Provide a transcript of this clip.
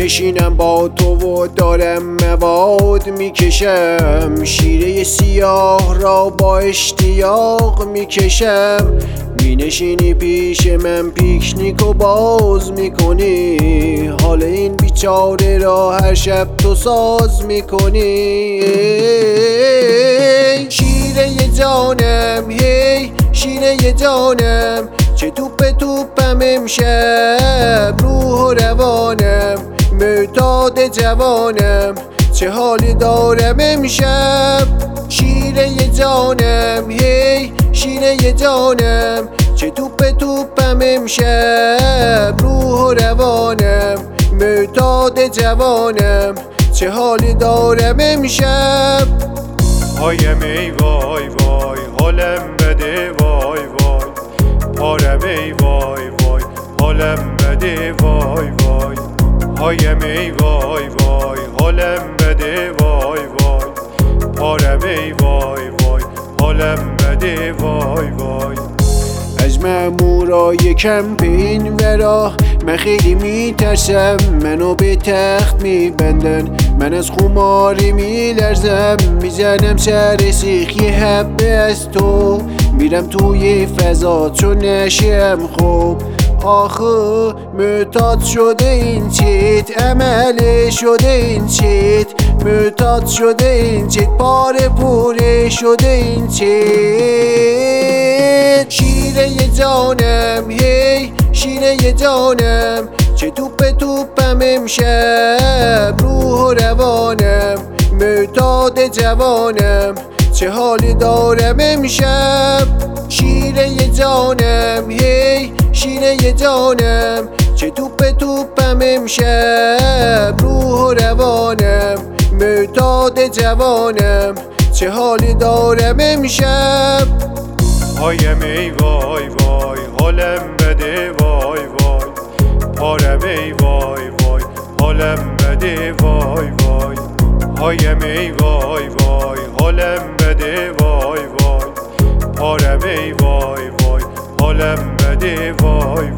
میشینم با تو و دارم مواد میکشم، شیره سیاه را با اشتیاق میکشم. مینشینی پیش من پیکنیک و باز میکنی، حال این بیچاره را هر شب تو ساز میکنی. شیره جانم هی شیره جانم، چه توپم امشب روح و روانم، معتاد جوانم چه حالی دارم امشب. شیره جانم هی شیره جانم، چه توپم امشب روح و روانم، معتاد جوانم چه حالی دارم امشب. هایم ای وای وای حالم بده وای وای، پارم ای وای وای حالم بده وای وای. هایم ای وای وای حالم بده وای وای، پارم ای وای وای حالم بده وای وای. از مامورای کمپین ورا من خیلی میترسم، منو به تخت میبندن، من از خماری میلرزم، میزنم سر سیخ یه حبه از تو، میرم توی فضا چون نشم خوب. آخه معتاد شده این چیت، عمله شده این چیت، معتاد شده این چیت، پاره پوره شده این چیت. شیره جانم هی شیره جانم، چه توپم امشب روح و روانم، معتاد جوانم چه حالی دارم امشب. شیره جانم هی شیره جانم، چه توپم امشب روح و روانم، معتاد جوانم چه حالی دارم امشب. هایم ای وای وای حالم بده وای وای، پارم ای وای وای حالم بده وای وای. هایم ای وای وای حالم بده وای وای، پارم ای وای وای حالم بده وای